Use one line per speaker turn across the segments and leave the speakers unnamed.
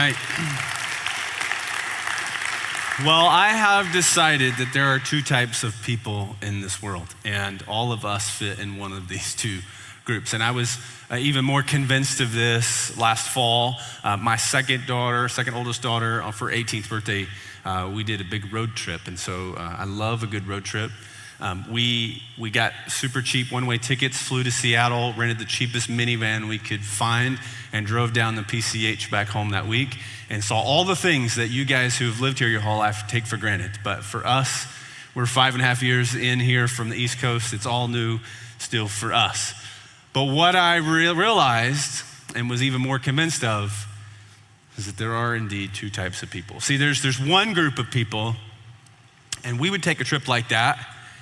right. Well, I have decided that there are two types of people in this world, and all of us fit in one of these two groups. And I was even more convinced of this last fall. My second oldest daughter, for her 18th birthday, we did a big road trip. And so I love a good road trip. We got super cheap one-way tickets, flew to Seattle, rented the cheapest minivan we could find, and drove down the PCH back home that week and saw all the things that you guys who have lived here your whole life take for granted. But for us, we're 5.5 years in here from the East Coast. It's all new still for us. But what I realized and was even more convinced of is that there are indeed two types of people. See, there's one group of people, and we would take a trip like that,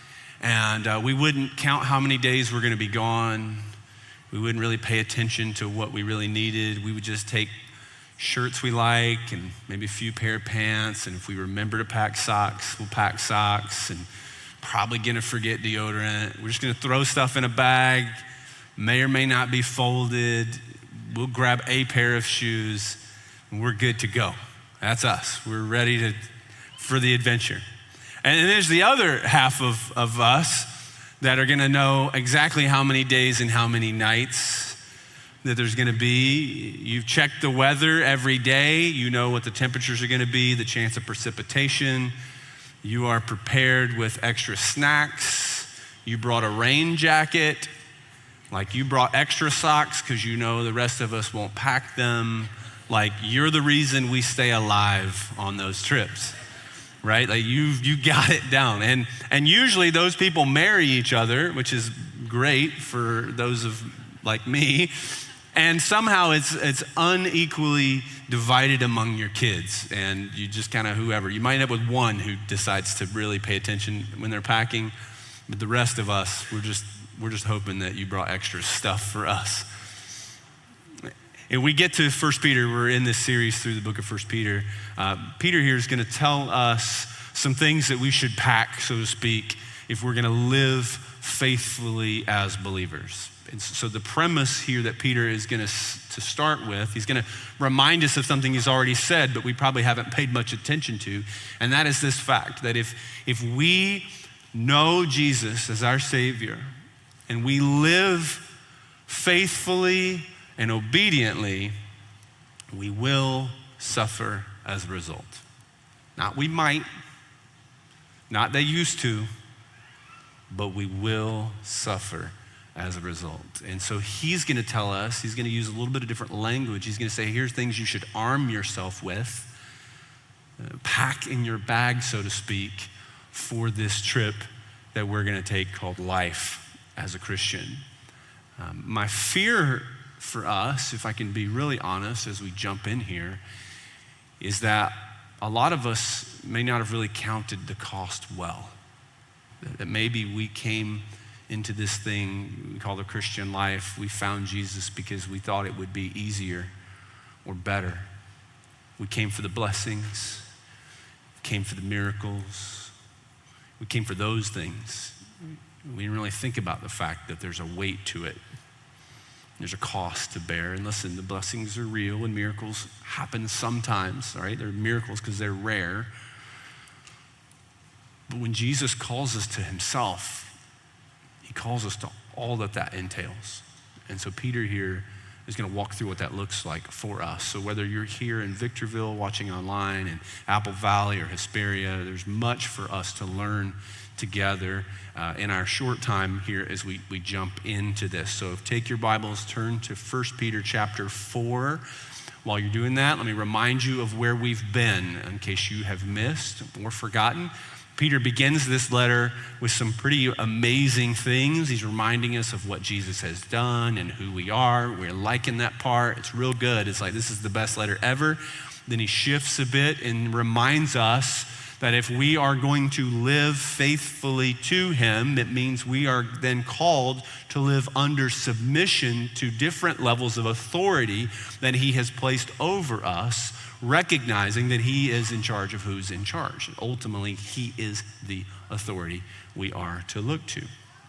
and we wouldn't count how many days we're gonna be gone. We wouldn't really pay attention to what we really needed. We would just take shirts we like and maybe a few pair of pants, and if we remember to pack socks, we'll pack socks, and probably gonna forget deodorant. We're just gonna throw stuff in a bag, may or may not be folded. We'll grab a pair of shoes, and we're good to go. That's us. We're ready for the adventure. And there's the other half of us that are gonna know exactly how many days and how many nights that there's gonna be. You've checked the weather every day. You know what the temperatures are gonna be, the chance of precipitation. You are prepared with extra snacks. You brought a rain jacket. Like, you brought extra socks because you know the rest of us won't pack them. Like, you're the reason we stay alive on those trips, right? Like, you got it down. And usually those people marry each other, which is great for those of like me. And somehow it's unequally divided among your kids, and you just kind of whoever. You might end up with one who decides to really pay attention when they're packing, but the rest of us, we're just hoping that you brought extra stuff for us. And we get to 1 Peter. We're in this series through the book of 1 Peter. Peter here is going to tell us some things that we should pack, so to speak, if we're going to live faithfully as believers. And so the premise here that Peter is going to start with, he's going to remind us of something he's already said, but we probably haven't paid much attention to, and that is this fact, that if we know Jesus as our Savior, and we live faithfully and obediently, we will suffer as a result. Not we might, not they used to, but we will suffer as a result. And so he's gonna tell us, he's gonna use a little bit of different language. He's gonna say, here's things you should arm yourself with, pack in your bag, so to speak, for this trip that we're gonna take called life as a Christian. My fear for us, if I can be really honest as we jump in here, is that a lot of us may not have really counted the cost well. That maybe we came into this thing we call the Christian life, we found Jesus because we thought it would be easier or better. We came for the blessings, came for the miracles, we came for those things. We didn't really think about the fact that there's a weight to it. There's a cost to bear. And listen, the blessings are real and miracles happen sometimes, all right? They're miracles because they're rare. But when Jesus calls us to himself, he calls us to all that entails. And so Peter here is gonna walk through what that looks like for us. So whether you're here in Victorville, watching online, in Apple Valley or Hesperia, there's much for us to learn together in our short time here as we jump into this. So take your Bibles, turn to 1 Peter chapter 4. While you're doing that, let me remind you of where we've been in case you have missed or forgotten. Peter begins this letter with some pretty amazing things. He's reminding us of what Jesus has done and who we are. We're liking that part. It's real good. It's like, this is the best letter ever. Then he shifts a bit and reminds us that if we are going to live faithfully to him, it means we are then called to live under submission to different levels of authority that he has placed over us, recognizing that he is in charge of who's in charge. And ultimately, he is the authority we are to look to.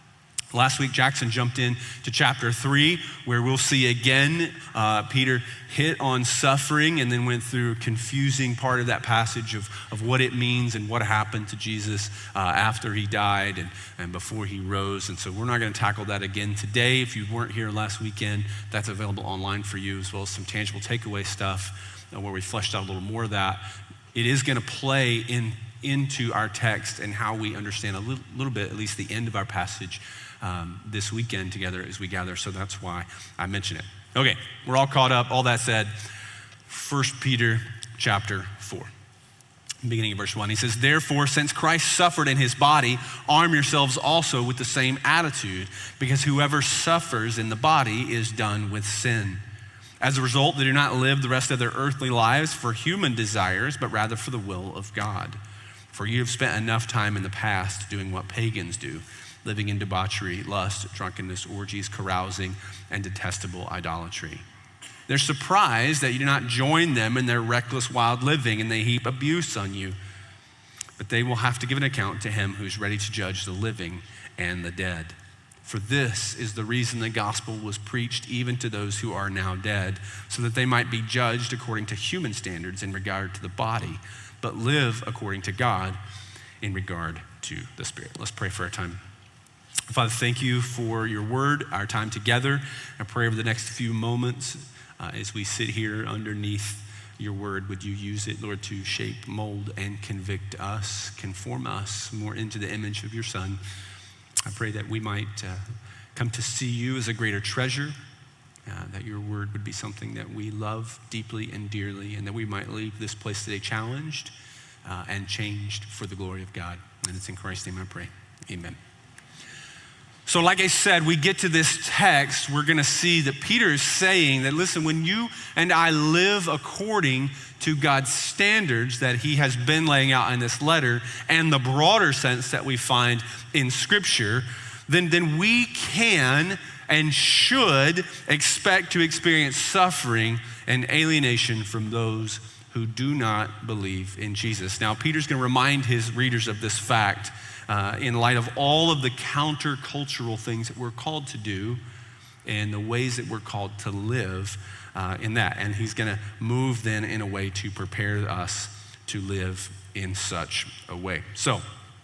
Last week, Jackson jumped in to chapter 3, where we'll see again, Peter hit on suffering and then went through a confusing part of that passage of what it means and what happened to Jesus after he died and before he rose. And so we're not going to tackle that again today. If you weren't here last weekend, that's available online for you, as well as some tangible takeaway stuff where we fleshed out a little more of that. It is going to play into our text and how we understand a little bit, at least the end of our passage, this weekend together as we gather. So that's why I mention it. Okay, we're all caught up. All that said, 1 Peter chapter 4, beginning of verse 1. He says, "Therefore, since Christ suffered in his body, arm yourselves also with the same attitude, because whoever suffers in the body is done with sin. As a result, they do not live the rest of their earthly lives for human desires, but rather for the will of God. For you have spent enough time in the past doing what pagans do, living in debauchery, lust, drunkenness, orgies, carousing, and detestable idolatry. They're surprised that you do not join them in their reckless, wild living, and they heap abuse on you. But they will have to give an account to him who's ready to judge the living and the dead. For this is the reason the gospel was preached even to those who are now dead, so that they might be judged according to human standards in regard to the body, but live according to God in regard to the spirit." Let's pray for our time. Father, thank you for your word, our time together. I pray over the next few moments as we sit here underneath your word, would you use it, Lord, to shape, mold, and convict us, conform us more into the image of your Son. I pray that we might come to see you as a greater treasure, that your word would be something that we love deeply and dearly, and that we might leave this place today challenged and changed for the glory of God. And it's in Christ's name I pray. Amen. So like I said, we get to this text, we're gonna see that Peter is saying that, listen, when you and I live according to God's standards that he has been laying out in this letter and the broader sense that we find in Scripture, then we can and should expect to experience suffering and alienation from those who do not believe in Jesus. Now, Peter's gonna remind his readers of this fact in light of all of the countercultural things that we're called to do and the ways that we're called to live in that. And he's gonna move then in a way to prepare us to live in such a way. So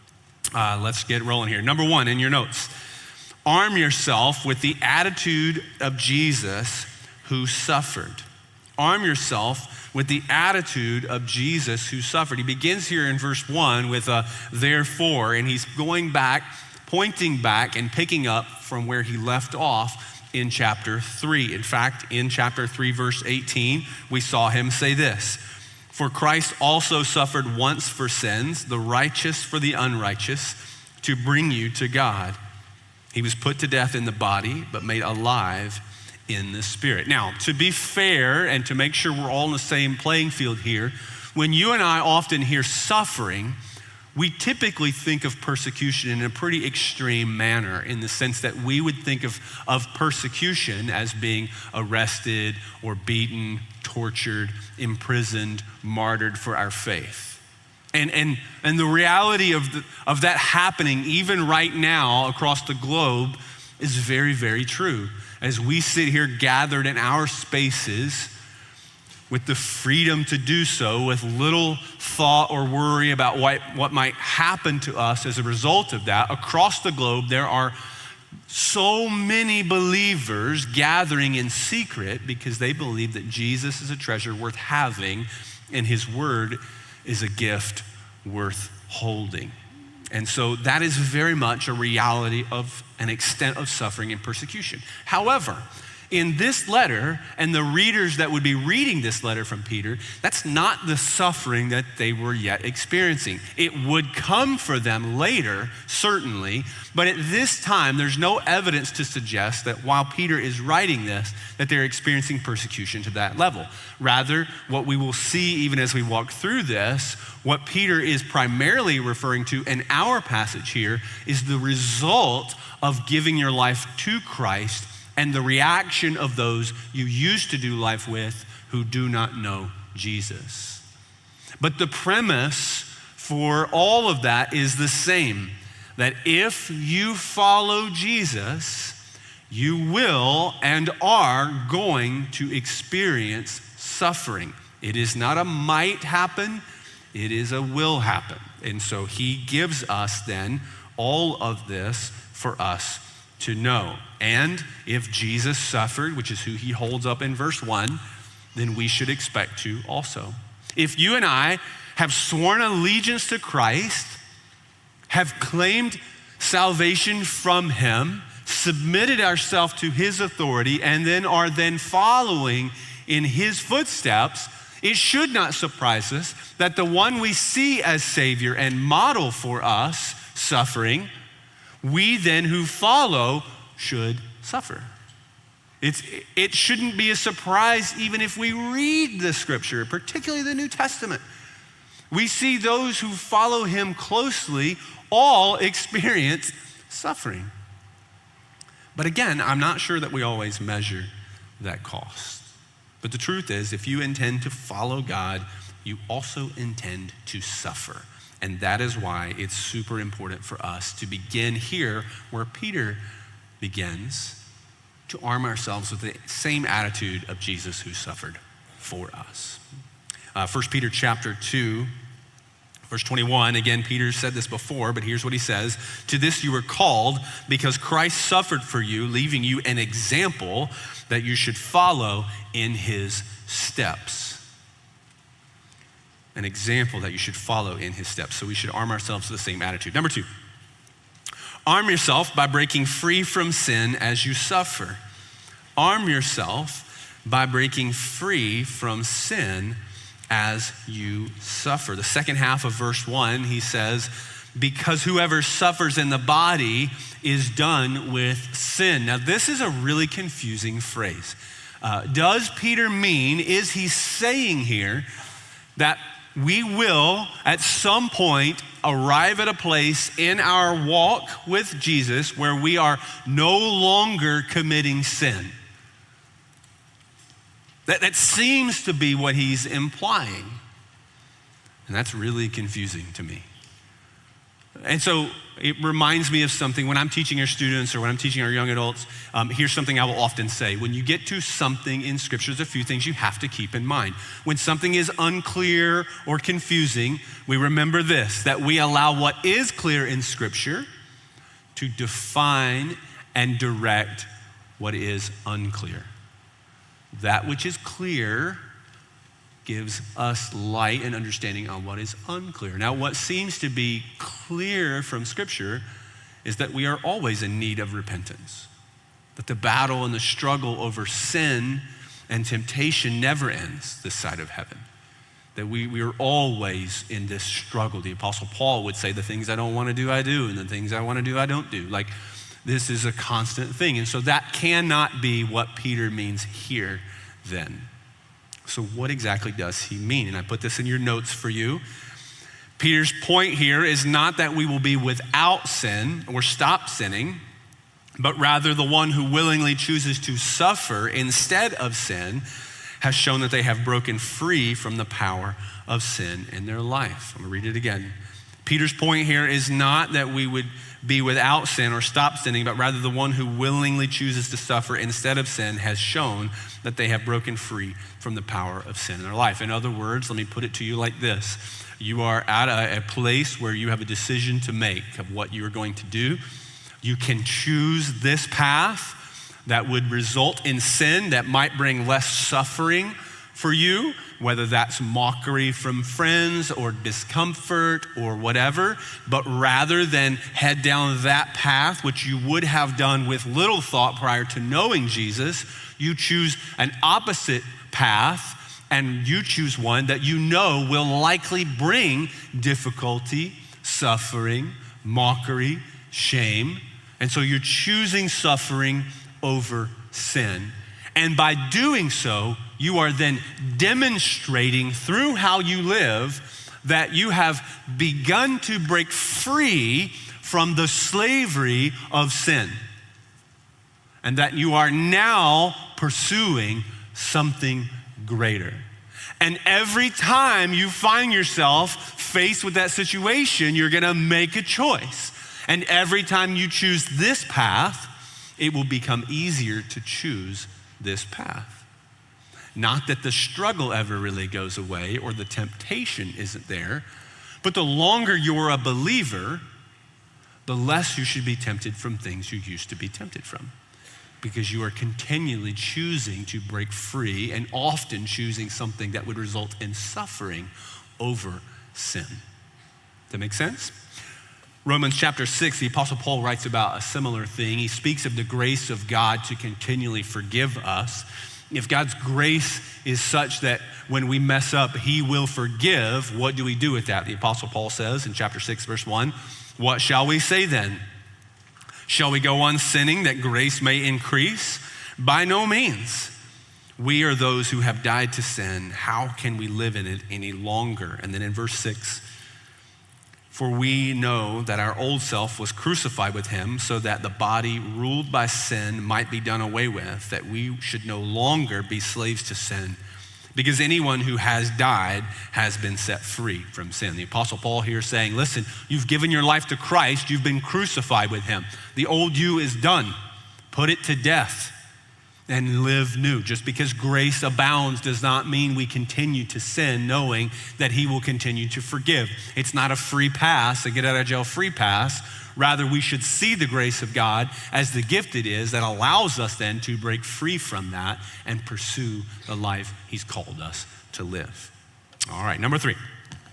let's get rolling here. Number one, in your notes, arm yourself with the attitude of Jesus who suffered. Arm yourself with the attitude of Jesus who suffered. He begins here in verse 1 with a therefore, and he's going back, pointing back and picking up from where he left off in chapter 3. In fact, in chapter 3, verse 18, we saw him say this: "For Christ also suffered once for sins, the righteous for the unrighteous, to bring you to God. He was put to death in the body, but made alive in the spirit." Now, to be fair and to make sure we're all in the same playing field here, when you and I often hear suffering, we typically think of persecution in a pretty extreme manner, in the sense that we would think of persecution as being arrested or beaten, tortured, imprisoned, martyred for our faith. And the reality of that happening even right now across the globe is very, very true. As we sit here gathered in our spaces with the freedom to do so, with little thought or worry about what might happen to us as a result of that, across the globe there are so many believers gathering in secret because they believe that Jesus is a treasure worth having and his word is a gift worth holding. And so that is very much a reality of an extent of suffering and persecution. However, in this letter, and the readers that would be reading this letter from Peter, that's not the suffering that they were yet experiencing. It would come for them later, certainly, but at this time, there's no evidence to suggest that while Peter is writing this, that they're experiencing persecution to that level. Rather, what we will see even as we walk through this, what Peter is primarily referring to in our passage here is the result of giving your life to Christ and the reaction of those you used to do life with who do not know Jesus. But the premise for all of that is the same. that if you follow Jesus, you will and are going to experience suffering. It is not a might happen, it is a will happen. And so he gives us then all of this for us to know. And if Jesus suffered, which is who he holds up in verse 1, then we should expect to also. If you and I have sworn allegiance to Christ, have claimed salvation from him, submitted ourselves to his authority, and then are then following in his footsteps, it should not surprise us that the one we see as Savior and model for us suffering, we then who follow should suffer. It shouldn't be a surprise even if we read the scripture, particularly the New Testament. We see those who follow him closely all experience suffering. But again, I'm not sure that we always measure that cost. But the truth is, if you intend to follow God, you also intend to suffer. And that is why it's super important for us to begin here where Peter begins, to arm ourselves with the same attitude of Jesus who suffered for us. 1 Peter chapter 2, verse 21, again, Peter said this before, but here's what he says. To this you were called because Christ suffered for you, leaving you an example that you should follow in his steps. An example that you should follow in his steps. So we should arm ourselves with the same attitude. Number 2, arm yourself by breaking free from sin as you suffer. Arm yourself by breaking free from sin as you suffer. The second half of verse 1, he says, because whoever suffers in the body is done with sin. Now, this is a really confusing phrase. Does Peter mean, is he saying here that we will at some point arrive at a place in our walk with Jesus where we are no longer committing sin? That seems to be what he's implying. And that's really confusing to me. And so it reminds me of something when I'm teaching our students or when I'm teaching our young adults. Here's something I will often say. When you get to something in Scripture, there's a few things you have to keep in mind. When something is unclear or confusing, we remember this, that we allow what is clear in Scripture to define and direct what is unclear. That which is clear gives us light and understanding on what is unclear. Now, what seems to be clear from Scripture is that we are always in need of repentance, that the battle and the struggle over sin and temptation never ends this side of heaven, that we are always in this struggle. The Apostle Paul would say, the things I don't want to do, I do, and the things I want to do, I don't do. Like, this is a constant thing. And so that cannot be what Peter means here then. So what exactly does he mean? And I put this in your notes for you. Peter's point here is not that we will be without sin or stop sinning, but rather the one who willingly chooses to suffer instead of sin has shown that they have broken free from the power of sin in their life. I'm gonna read it again. Peter's point here is not that we would be without sin or stop sinning, but rather the one who willingly chooses to suffer instead of sin has shown that they have broken free from the power of sin in their life. In other words, let me put it to you like this. You are at a place where you have a decision to make of what you are going to do. You can choose this path that would result in sin that might bring less suffering for you, whether that's mockery from friends or discomfort or whatever, but rather than head down that path, which you would have done with little thought prior to knowing Jesus, you choose an opposite path, and you choose one that you know will likely bring difficulty, suffering, mockery, shame. And so you're choosing suffering over sin. And by doing so, you are then demonstrating through how you live that you have begun to break free from the slavery of sin. And that you are now pursuing something greater. And every time you find yourself faced with that situation, you're gonna make a choice. And every time you choose this path, it will become easier to choose this path. Not that the struggle ever really goes away or the temptation isn't there, but the longer you're a believer, the less you should be tempted from things you used to be tempted from, because you are continually choosing to break free and often choosing something that would result in suffering over sin. Does that make sense? Romans chapter 6, the Apostle Paul writes about a similar thing. He speaks of the grace of God to continually forgive us. If God's grace is such that when we mess up, he will forgive, what do we do with that? The Apostle Paul says in chapter 6, verse 1, what shall we say then? Shall we go on sinning that grace may increase? By no means. We are those who have died to sin. How can we live in it any longer? And then in verse 6, for we know that our old self was crucified with him so that the body ruled by sin might be done away with, that we should no longer be slaves to sin, because anyone who has died has been set free from sin. The Apostle Paul here is saying, listen, you've given your life to Christ, you've been crucified with him. The old you is done. Put it to death and live new. Just because grace abounds does not mean we continue to sin knowing that he will continue to forgive. It's not a free pass, a get out of jail free pass. Rather, we should see the grace of God as the gift it is that allows us then to break free from that and pursue the life he's called us to live. All right, number 3.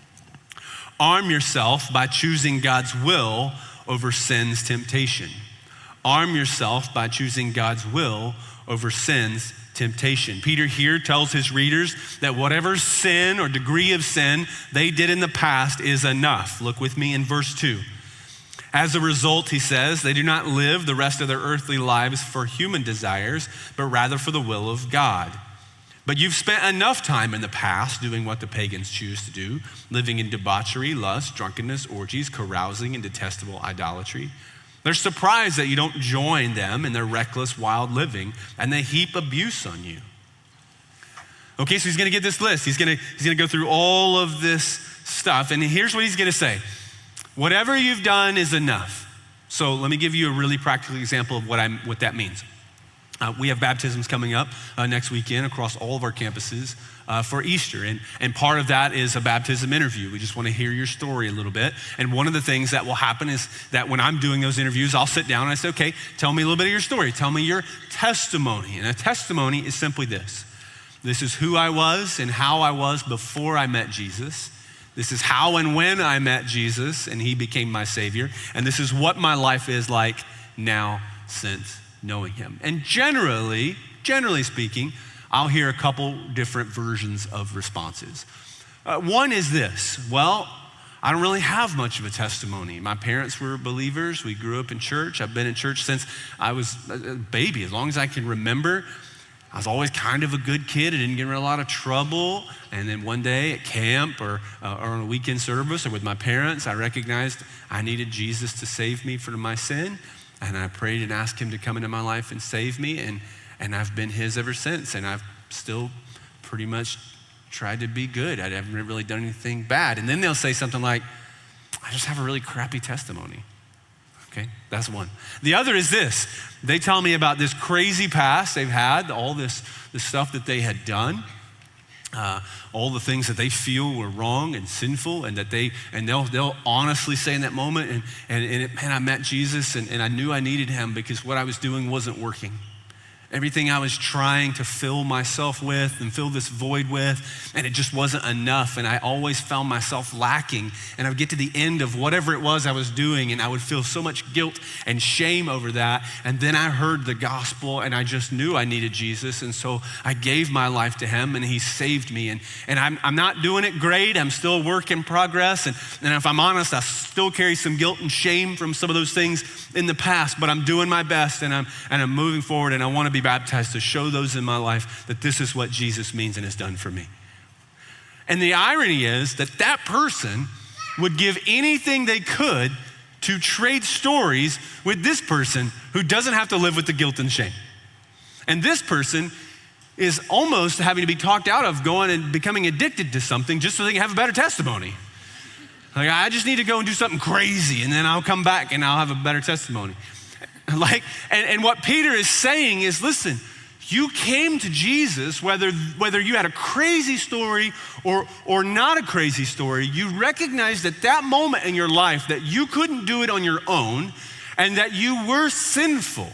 Arm yourself by choosing God's will over sin's temptation. Arm yourself by choosing God's will over sin's temptation. Peter here tells his readers that whatever sin or degree of sin they did in the past is enough. Look with me in verse 2. As a result, he says, they do not live the rest of their earthly lives for human desires, but rather for the will of God. But you've spent enough time in the past doing what the pagans choose to do, living in debauchery, lust, drunkenness, orgies, carousing, and detestable idolatry. They're surprised that you don't join them in their reckless, wild living, and they heap abuse on you. Okay, so he's gonna get this list. He's gonna go through all of this stuff, and here's what he's gonna say. Whatever you've done is enough. So let me give you a really practical example of what that means. We have baptisms coming up next weekend across all of our campuses for Easter. And part of that is a baptism interview. We just want to hear your story a little bit. And one of the things that will happen is that when I'm doing those interviews, I'll sit down and I say, okay, tell me a little bit of your story. Tell me your testimony. And a testimony is simply this. This is who I was and how I was before I met Jesus. This is how and when I met Jesus and he became my Savior. And this is what my life is like now since knowing him. And generally speaking, I'll hear a couple different versions of responses. One is this, well, I don't really have much of a testimony. My parents were believers. We grew up in church. I've been in church since I was a baby, as long as I can remember. I was always kind of a good kid. I didn't get in a lot of trouble. And then one day at camp or on a weekend service or with my parents, I recognized I needed Jesus to save me from my sin. And I prayed and asked him to come into my life and save me. And I've been his ever since. And I've still pretty much tried to be good. I haven't really done anything bad. And then they'll say something like, I just have a really crappy testimony. Okay, that's one. The other is this. They tell me about this crazy past they've had, all this stuff that they had done, all the things that they feel were wrong and sinful, and that they'll honestly say in that moment, man, I met Jesus and I knew I needed him because what I was doing wasn't working. Everything I was trying to fill myself with and fill this void with, and it just wasn't enough. And I always found myself lacking. And I would get to the end of whatever it was I was doing, and I would feel so much guilt and shame over that. And then I heard the gospel, and I just knew I needed Jesus. And so I gave my life to him, and he saved me. And I'm not doing it great. I'm still a work in progress. And if I'm honest, I still carry some guilt and shame from some of those things in the past. But I'm doing my best, and I'm moving forward, and I want to be baptized to show those in my life that this is what Jesus means and has done for me. And the irony is that person would give anything they could to trade stories with this person who doesn't have to live with the guilt and shame. And this person is almost having to be talked out of going and becoming addicted to something just so they can have a better testimony. Like, I just need to go and do something crazy, and then I'll come back and I'll have a better testimony. And what Peter is saying is, listen, you came to Jesus, whether you had a crazy story or not a crazy story, you recognized at that moment in your life that you couldn't do it on your own and that you were sinful.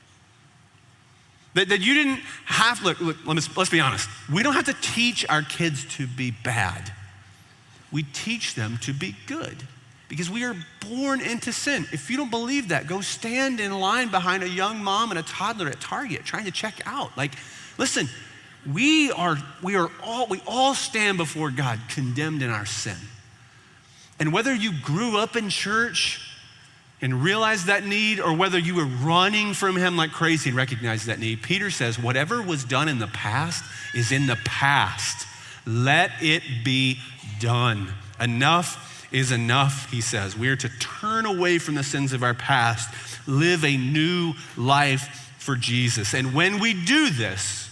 That you didn't have, look, let's be honest. We don't have to teach our kids to be bad. We teach them to be good because we are born into sin. If you don't believe that, go stand in line behind a young mom and a toddler at Target trying to check out. Like, listen, we all stand before God condemned in our sin. And whether you grew up in church and realized that need, or whether you were running from him like crazy and recognized that need, Peter says, whatever was done in the past is in the past. Let it be done. Enough is enough, he says. We are to turn away from the sins of our past, live a new life for Jesus. And when we do this,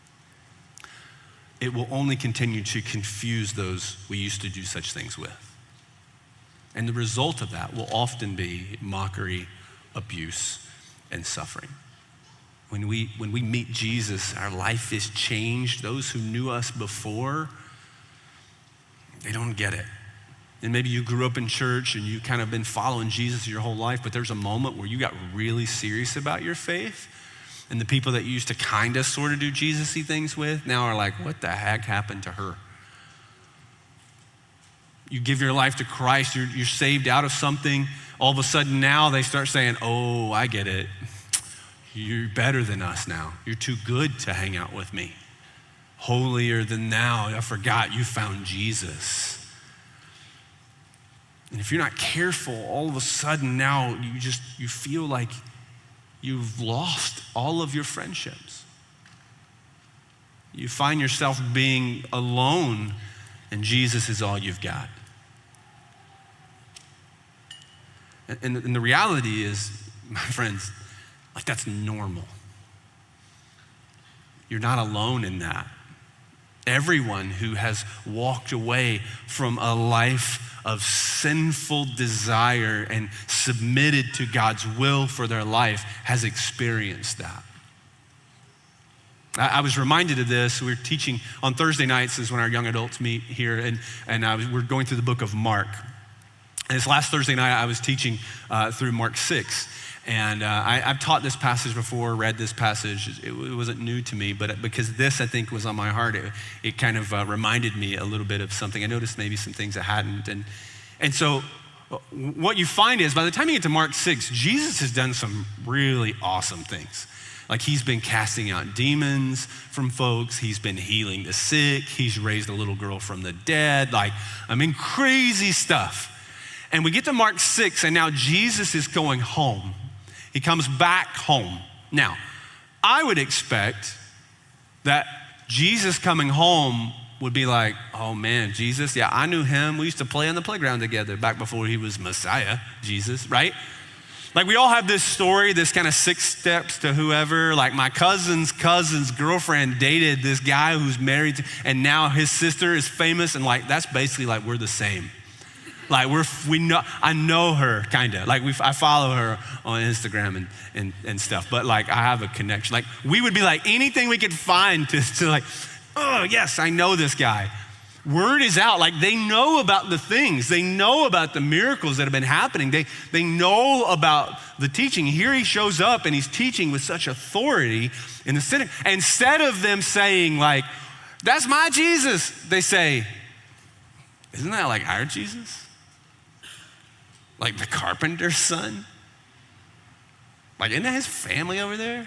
it will only continue to confuse those we used to do such things with. And the result of that will often be mockery, abuse, and suffering. When we meet Jesus, our life is changed. Those who knew us before, they don't get it. And maybe you grew up in church and you kind of been following Jesus your whole life, but there's a moment where you got really serious about your faith. And the people that you used to kind of sort of do Jesus-y things with now are like, what the heck happened to her? You give your life to Christ, you're saved out of something. All of a sudden now they start saying, oh, I get it. You're better than us now. You're too good to hang out with me. Holier than thou. I forgot you found Jesus. And if you're not careful, all of a sudden now you feel like you've lost all of your friendships. You find yourself being alone and Jesus is all you've got. And the reality is, my friends, like that's normal. You're not alone in that. Everyone who has walked away from a life of sinful desire and submitted to God's will for their life has experienced that. I was reminded of this. We were teaching on Thursday nights is when our young adults meet here, and we're going through the book of Mark. And this last Thursday night, I was teaching through Mark 6. And I've taught this passage before, read this passage. It wasn't new to me, but because this, I think, was on my heart, it kind of reminded me a little bit of something. I noticed maybe some things I hadn't. And so what you find is by the time you get to Mark 6, Jesus has done some really awesome things. Like he's been casting out demons from folks. He's been healing the sick. He's raised a little girl from the dead. Like, I mean, crazy stuff. And we get to Mark 6, and now Jesus is going home. He comes back home. Now, I would expect that Jesus coming home would be like, oh man, Jesus, yeah, I knew him. We used to play on the playground together back before he was Messiah, Jesus, right? Like we all have this story, this kind of 6 steps to whoever. Like my cousin's girlfriend dated this guy who's married to, and now his sister is famous, and like that's basically like we're the same. Like I know her kind of. Like I follow her on Instagram and stuff. But like I have a connection. Like we would be like anything we could find to like, oh yes, I know this guy. Word is out. Like they know about the things. They know about the miracles that have been happening. They know about the teaching. Here he shows up and he's teaching with such authority in the synagogue. Instead of them saying like, that's my Jesus, they say, isn't that like our Jesus? Like the carpenter's son? Like, isn't that his family over there?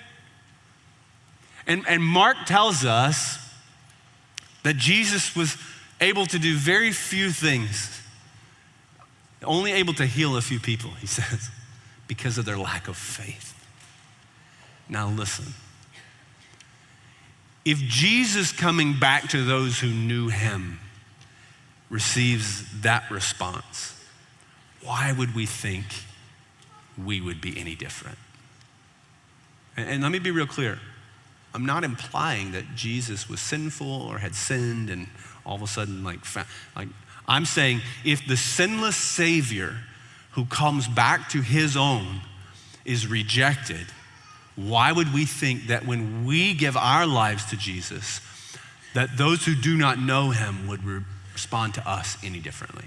And Mark tells us that Jesus was able to do very few things, only able to heal a few people, he says, because of their lack of faith. Now listen, if Jesus coming back to those who knew him receives that response, why would we think we would be any different? And let me be real clear. I'm not implying that Jesus was sinful or had sinned and all of a sudden I'm saying if the sinless Savior who comes back to his own is rejected, why would we think that when we give our lives to Jesus, that those who do not know him would respond to us any differently?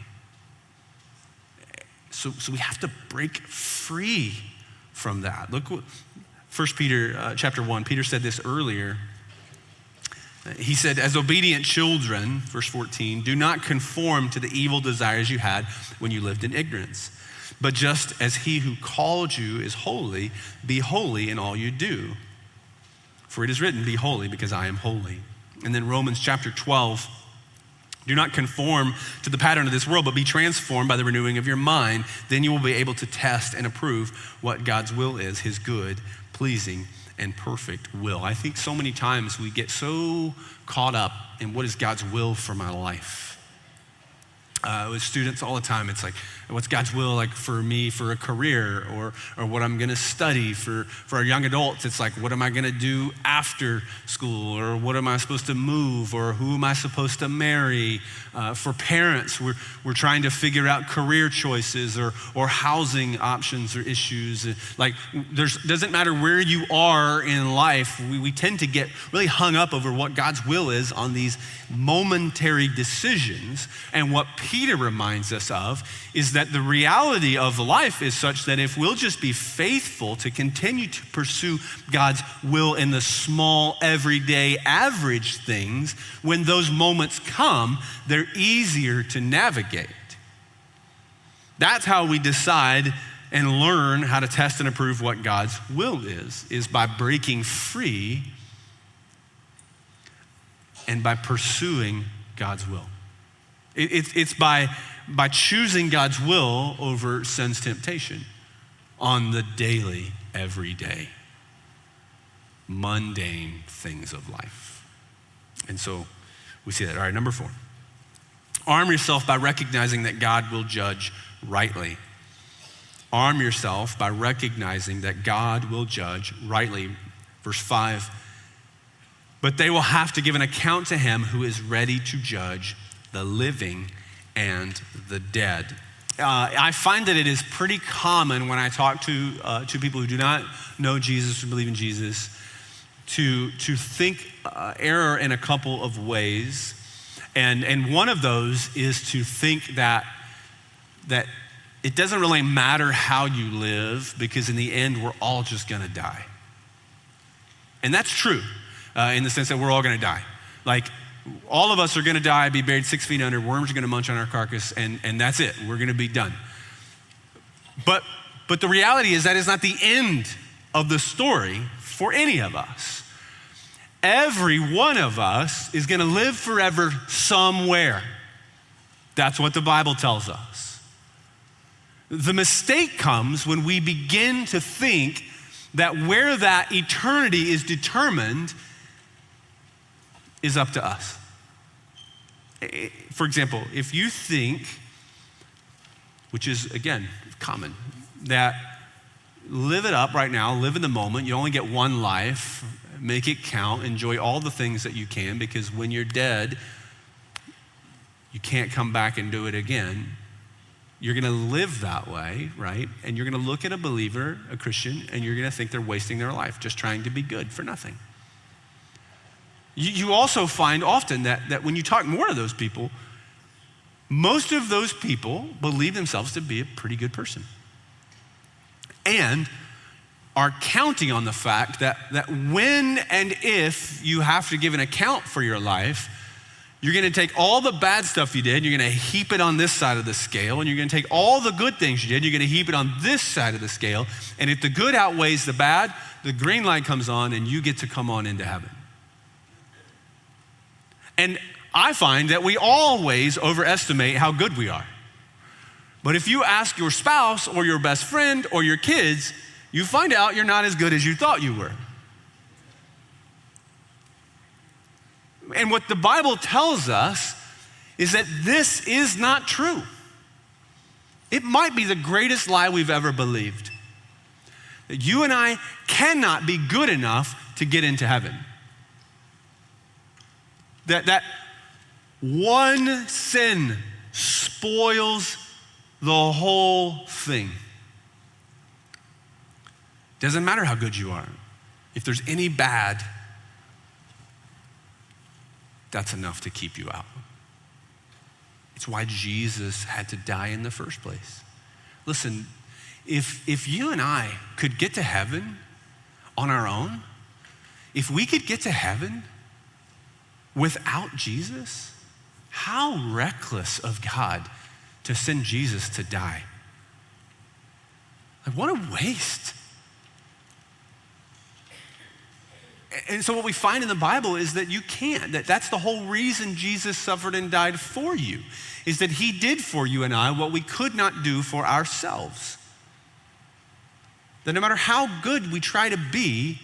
So we have to break free from that. Look what 1 Peter chapter 1, Peter said this earlier. He said, as obedient children, verse 14, do not conform to the evil desires you had when you lived in ignorance. But just as he who called you is holy, be holy in all you do. For it is written, be holy because I am holy. And then Romans chapter 12, do not conform to the pattern of this world, but be transformed by the renewing of your mind. Then you will be able to test and approve what God's will is, his good, pleasing, and perfect will. I think so many times we get so caught up in what is God's will for my life. With students all the time, it's like, what's God's will like for me for a career, or what I'm gonna study for our young adults? It's like, what am I gonna do after school, or what am I supposed to move, or who am I supposed to marry? For parents, we're trying to figure out career choices or housing options or issues. Like, doesn't matter where you are in life, we tend to get really hung up over what God's will is on these momentary decisions. And what Peter reminds us of is that the reality of life is such that if we'll just be faithful to continue to pursue God's will in the small, everyday, average things, when those moments come, they're easier to navigate. That's how we decide and learn how to test and approve what God's will is by breaking free and by pursuing God's will. It's by choosing God's will over sin's temptation on the daily, everyday, mundane things of life. And so we see that. All right, number 4. Arm yourself by recognizing that God will judge rightly. Arm yourself by recognizing that God will judge rightly. Verse 5, but they will have to give an account to him who is ready to judge the living and the dead. I find that it is pretty common when I talk to people who do not know Jesus or believe in Jesus to think error in a couple of ways. And one of those is to think that it doesn't really matter how you live, because in the end, we're all just gonna die. And that's true in the sense that we're all gonna die. Like, all of us are gonna die, be buried 6 feet under, worms are gonna munch on our carcass, and that's it, we're gonna be done. But the reality is that is not the end of the story for any of us. Every one of us is gonna live forever somewhere. That's what the Bible tells us. The mistake comes when we begin to think that where that eternity is determined is up to us. For example, if you think, which is again common, that live it up right now, live in the moment, you only get one life, make it count, enjoy all the things that you can, because when you're dead, you can't come back and do it again. You're gonna live that way, right? And you're gonna look at a believer, a Christian, and you're gonna think they're wasting their life just trying to be good for nothing. You also find often that when you talk more to those people, most of those people believe themselves to be a pretty good person and are counting on the fact that when and if you have to give an account for your life, you're gonna take all the bad stuff you did, you're gonna heap it on this side of the scale, and you're gonna take all the good things you did, you're gonna heap it on this side of the scale, and if the good outweighs the bad, the green light comes on and you get to come on into heaven. And I find that we always overestimate how good we are. But if you ask your spouse or your best friend or your kids, you find out you're not as good as you thought you were. And what the Bible tells us is that this is not true. It might be the greatest lie we've ever believed. That you and I cannot be good enough to get into heaven. That one sin spoils the whole thing. Doesn't matter how good you are. If there's any bad, that's enough to keep you out. It's why Jesus had to die in the first place. Listen, if you and I could get to heaven on our own, if we could get to heaven without Jesus, how reckless of God to send Jesus to die. Like, what a waste. And so what we find in the Bible is that you can't. That's the whole reason Jesus suffered and died for you, is that he did for you and I what we could not do for ourselves. That no matter how good we try to be,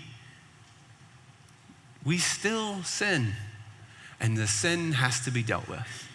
we still sin, and the sin has to be dealt with.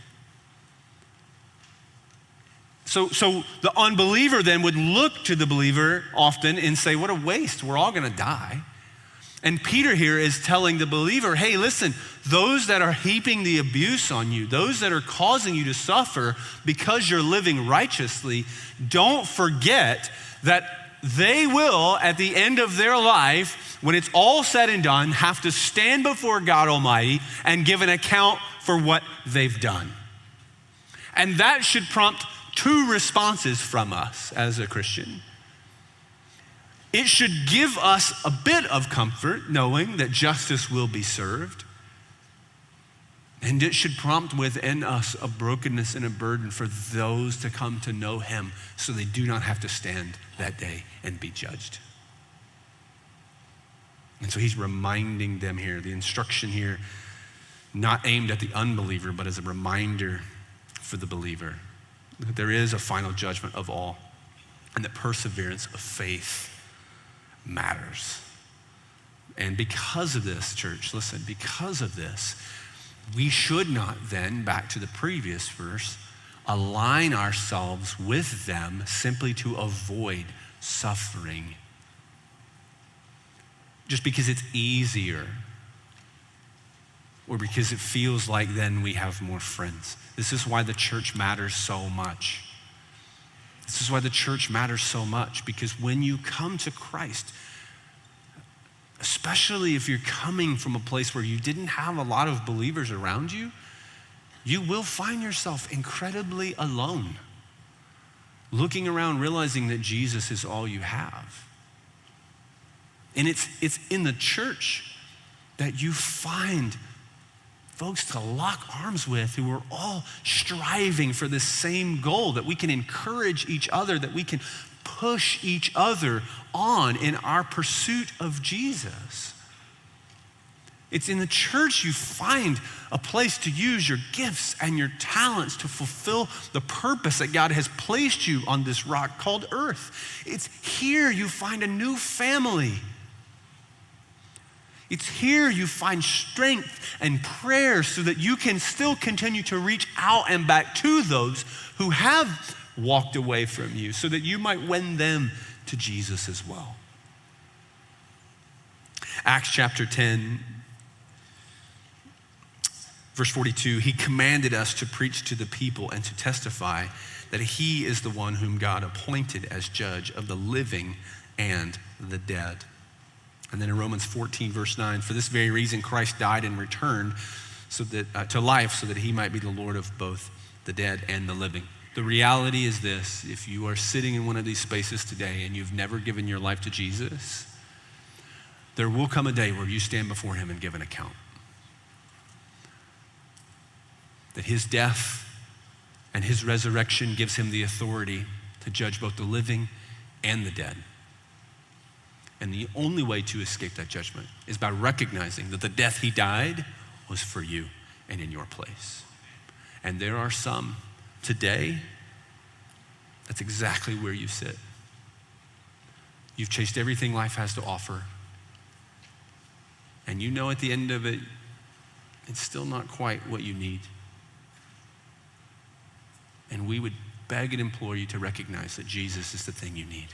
So the unbeliever then would look to the believer often and say, what a waste, we're all gonna die. And Peter here is telling the believer, hey, listen, those that are heaping the abuse on you, those that are causing you to suffer because you're living righteously, don't forget that they will, at the end of their life, when it's all said and done, have to stand before God Almighty and give an account for what they've done. And that should prompt two responses from us as a Christian. It should give us a bit of comfort knowing that justice will be served. And it should prompt within us a brokenness and a burden for those to come to know him so they do not have to stand that day and be judged. And so he's reminding them here, the instruction here, not aimed at the unbeliever, but as a reminder for the believer that there is a final judgment of all and that perseverance of faith matters. And because of this, church, listen, because of this, we should not then, back to the previous verse, align ourselves with them simply to avoid suffering. Just because it's easier or because it feels like then we have more friends. This is why the church matters so much. This is why the church matters so much, because when you come to Christ, especially if you're coming from a place where you didn't have a lot of believers around you, you will find yourself incredibly alone, looking around, realizing that Jesus is all you have. And it's in the church that you find folks to lock arms with who are all striving for the same goal, that we can encourage each other, that we can push each other on in our pursuit of Jesus. It's in the church you find a place to use your gifts and your talents to fulfill the purpose that God has placed you on this rock called earth. It's here you find a new family. It's here you find strength and prayer so that you can still continue to reach out and back to those who have walked away from you so that you might win them to Jesus as well. Acts chapter 10, verse 42, he commanded us to preach to the people and to testify that he is the one whom God appointed as judge of the living and the dead. And then in Romans 14, verse 9, for this very reason Christ died and returned so that to life so that he might be the Lord of both the dead and the living. The reality is this: if you are sitting in one of these spaces today and you've never given your life to Jesus, there will come a day where you stand before him and give an account. That his death and his resurrection gives him the authority to judge both the living and the dead. And the only way to escape that judgment is by recognizing that the death he died was for you and in your place. And there are some today, that's exactly where you sit. You've chased everything life has to offer. And you know at the end of it, it's still not quite what you need. And we would beg and implore you to recognize that Jesus is the thing you need.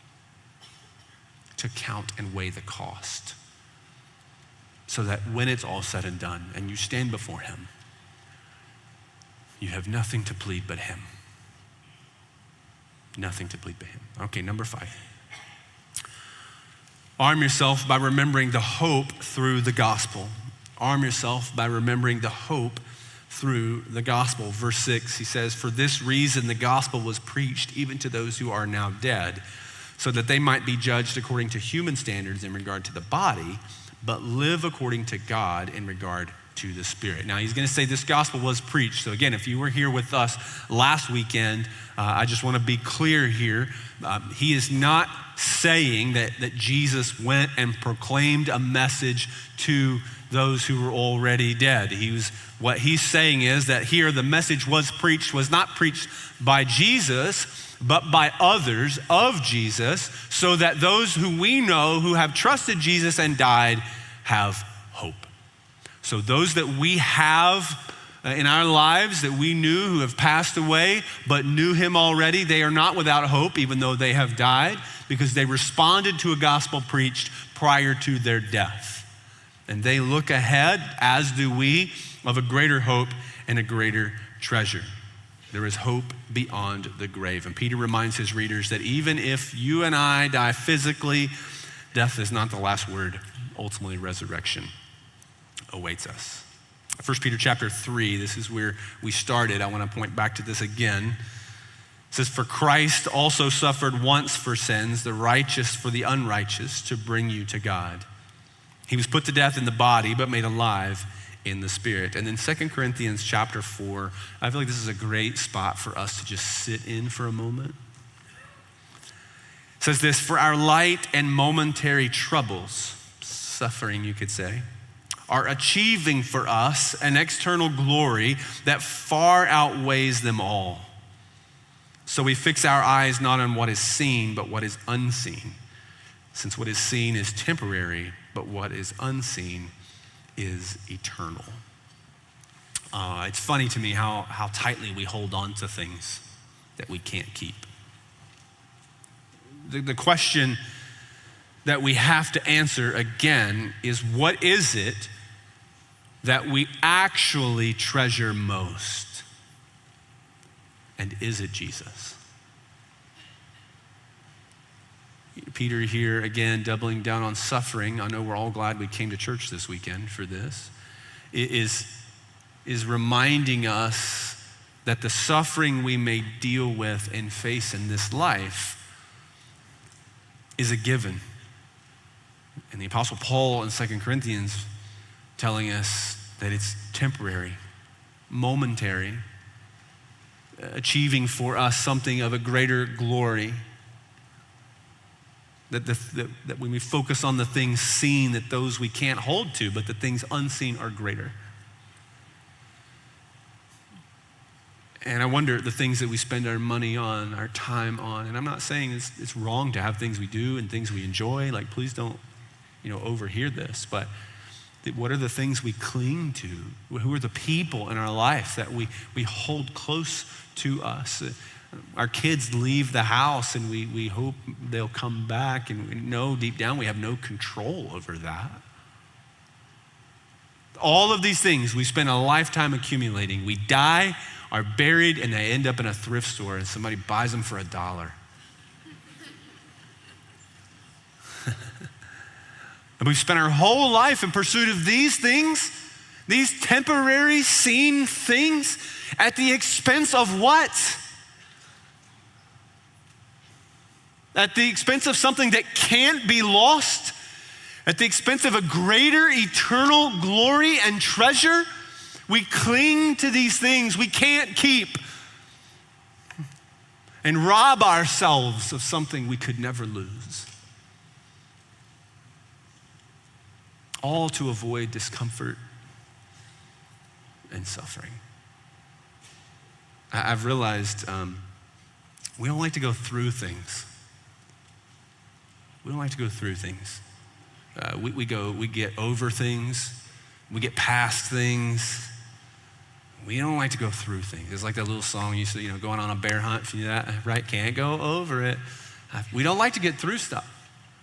To count and weigh the cost so that when it's all said and done and you stand before him, you have nothing to plead but him. nothing to plead but him. Okay, number 5. Arm yourself by remembering the hope through the gospel. Arm yourself by remembering the hope through the gospel. Verse 6, he says, "For this reason the gospel was preached even to those who are now dead, so that they might be judged according to human standards in regard to the body, but live according to God in regard to the spirit." Now he's going to say this gospel was preached. So again, if you were here with us last weekend, I just want to be clear here. He is not saying that Jesus went and proclaimed a message to those who were already dead. What he's saying is that here the message was not preached by Jesus, but by others of Jesus, so that those who we know who have trusted Jesus and died have hope. So those that we have in our lives that we knew who have passed away but knew him already, they are not without hope even though they have died, because they responded to a gospel preached prior to their death. And they look ahead, as do we, of a greater hope and a greater treasure. There is hope beyond the grave. And Peter reminds his readers that even if you and I die physically, death is not the last word. Ultimately, resurrection awaits us. 1 Peter chapter 3, this is where we started. I want to point back to this again. It says, "For Christ also suffered once for sins, the righteous for the unrighteous, to bring you to God. He was put to death in the body, but made alive in the spirit." And then 2 Corinthians chapter 4, I feel like this is a great spot for us to just sit in for a moment. It says this, "For our light and momentary troubles," suffering you could say, "are achieving for us an external glory that far outweighs them all. So we fix our eyes not on what is seen, but what is unseen. Since what is seen is temporary, but what is unseen is eternal." It's funny to me how tightly we hold on to things that we can't keep. The question that we have to answer again is, what is it that we actually treasure most? And is it Jesus? Peter here again doubling down on suffering. I know we're all glad we came to church this weekend for this. It is reminding us that the suffering we may deal with and face in this life is a given. And the Apostle Paul in 2 Corinthians telling us that it's temporary, momentary, achieving for us something of a greater glory. That when we focus on the things seen, that those we can't hold to, but the things unseen are greater. And I wonder the things that we spend our money on, our time on, and I'm not saying it's wrong to have things we do and things we enjoy, like please don't, overhear this, but what are the things we cling to? Who are the people in our life that we hold close to us? Our kids leave the house and we hope they'll come back, and we know deep down we have no control over that. All of these things we spend a lifetime accumulating. We die, are buried, and they end up in a thrift store and somebody buys them for $1. And we've spent our whole life in pursuit of these things, these temporary seen things, at the expense of what? At the expense of something that can't be lost, at the expense of a greater eternal glory and treasure. We cling to these things we can't keep and rob ourselves of something we could never lose. All to avoid discomfort and suffering. I've realized we don't like to go through things. We don't like to go through things. We get over things. We get past things. We don't like to go through things. It's like that little song you used to, going on a bear hunt, if you do that, right? Can't go over it. We don't like to get through stuff.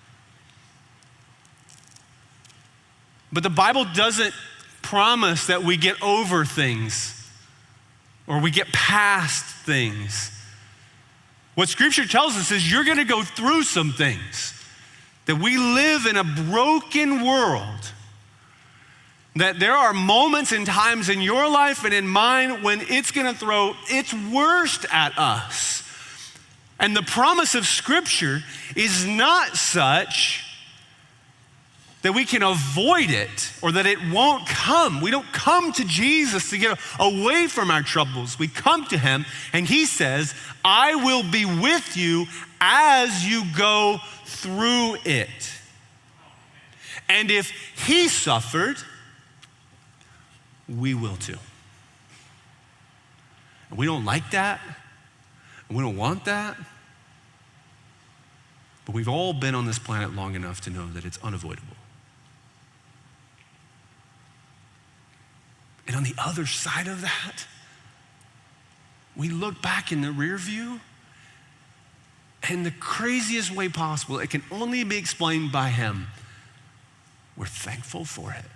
But the Bible doesn't promise that we get over things or we get past things. What Scripture tells us is you're gonna go through some things. That we live in a broken world. That there are moments and times in your life and in mine when it's gonna throw its worst at us. And the promise of Scripture is not such that we can avoid it or that it won't come. We don't come to Jesus to get away from our troubles. We come to him and he says, I will be with you as you go through it. And if he suffered, we will too. And we don't like that, and we don't want that, but we've all been on this planet long enough to know that it's unavoidable. And on the other side of that, we look back in the rear view, and the craziest way possible, it can only be explained by him. We're thankful for it.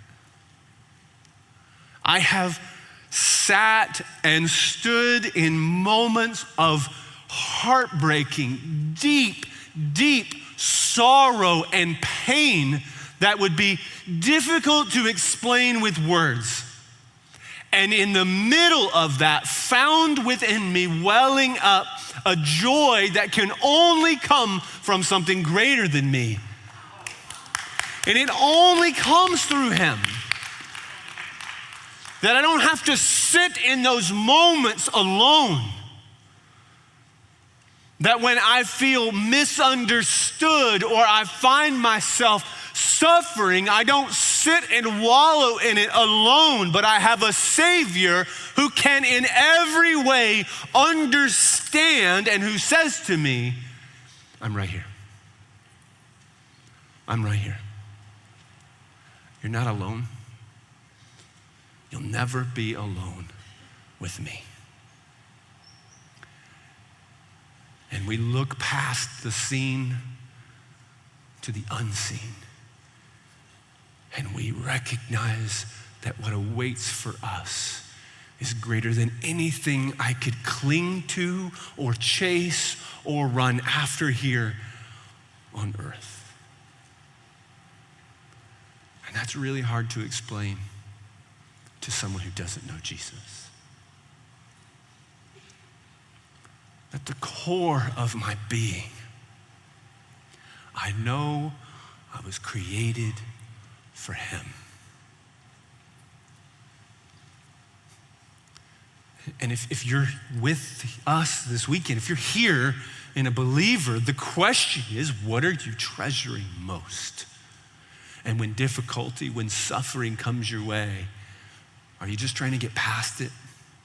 I have sat and stood in moments of heartbreaking, deep, deep sorrow and pain that would be difficult to explain with words. And in the middle of that, found within me welling up a joy that can only come from something greater than me. And it only comes through him. That I don't have to sit in those moments alone. That when I feel misunderstood or I find myself suffering, I don't sit and wallow in it alone, but I have a Savior who can in every way understand and who says to me, I'm right here. I'm right here. You're not alone. You'll never be alone with me. And we look past the seen to the unseen. And we recognize that what awaits for us is greater than anything I could cling to or chase or run after here on earth. And that's really hard to explain to someone who doesn't know Jesus. At the core of my being, I know I was created for him. And if you're with us this weekend, if you're here and a believer, the question is, what are you treasuring most? And when difficulty, when suffering comes your way, are you just trying to get past it?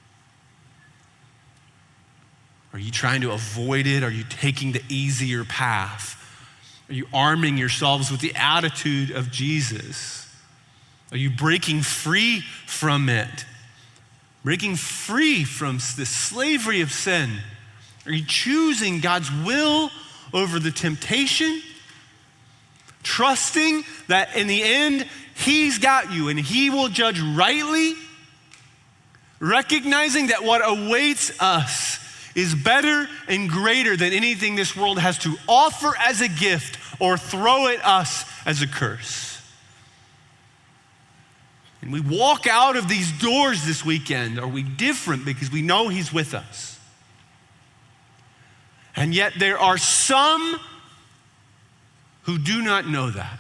Are you trying to avoid it? Are you taking the easier path? Are you arming yourselves with the attitude of Jesus? Are you breaking free from it? Breaking free from the slavery of sin? Are you choosing God's will over the temptation? Trusting that in the end, he's got you and he will judge rightly? Recognizing that what awaits us is better and greater than anything this world has to offer as a gift or throw at us as a curse. And we walk out of these doors this weekend, are we different because we know he's with us? And yet there are some who do not know that.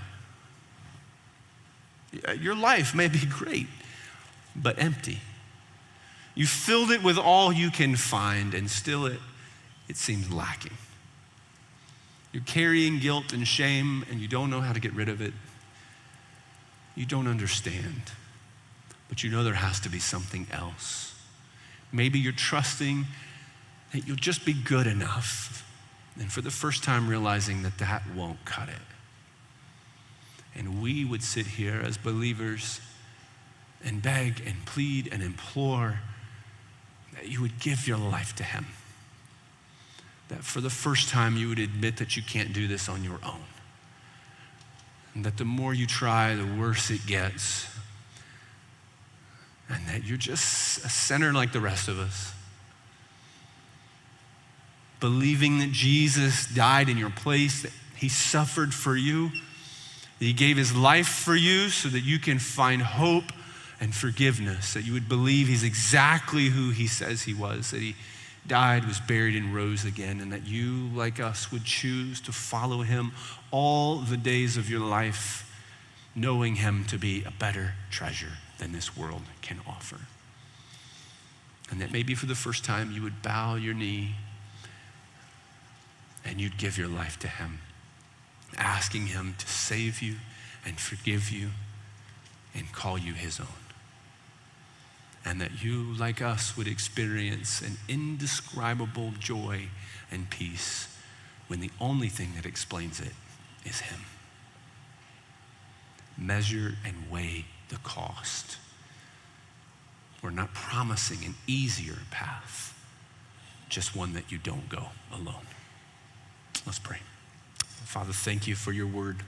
Your life may be great, but empty. You filled it with all you can find, and still it seems lacking. You're carrying guilt and shame, and you don't know how to get rid of it. You don't understand, but you know there has to be something else. Maybe you're trusting that you'll just be good enough, and for the first time realizing that that won't cut it. And we would sit here as believers and beg and plead and implore that you would give your life to him. That for the first time you would admit that you can't do this on your own. And that the more you try, the worse it gets. And that you're just a sinner like the rest of us. believing that Jesus died in your place, that he suffered for you, that he gave his life for you so that you can find hope and forgiveness, that you would believe he's exactly who he says he was, that he died, was buried, and rose again, and that you, like us, would choose to follow him all the days of your life, knowing him to be a better treasure than this world can offer. And that maybe for the first time you would bow your knee and you'd give your life to him, asking him to save you and forgive you and call you his own. And that you, like us, would experience an indescribable joy and peace when the only thing that explains it is him. Measure and weigh the cost. We're not promising an easier path, just one that you don't go alone. Let's pray. Father, thank you for your word.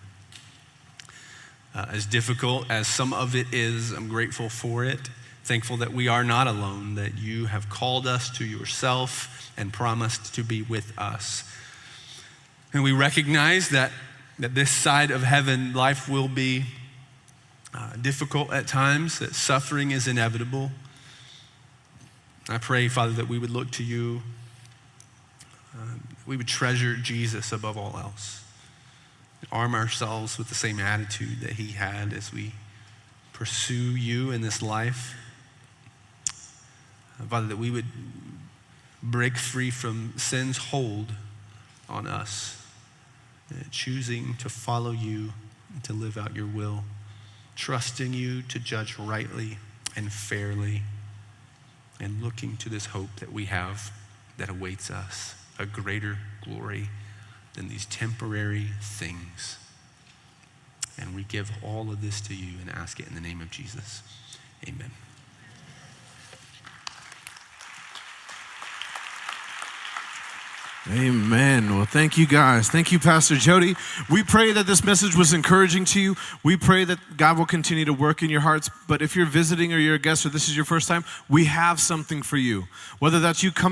As difficult as some of it is, I'm grateful for it. Thankful that we are not alone, that you have called us to yourself and promised to be with us. And we recognize that this side of heaven, life will be difficult at times, that suffering is inevitable. I pray, Father, that we would look to you. We would treasure Jesus above all else. Arm ourselves with the same attitude that he had as we pursue you in this life. Father, that we would break free from sin's hold on us, choosing to follow you and to live out your will, trusting you to judge rightly and fairly, and looking to this hope that we have that awaits us, a greater glory than these temporary things. And we give all of this to you and ask it in the name of Jesus. Amen.
Amen. Well, thank you guys. Thank you, Pastor Jody. We pray that this message was encouraging to you. We pray that God will continue to work in your hearts. But if you're visiting or you're a guest or this is your first time, we have something for you. Whether that's you coming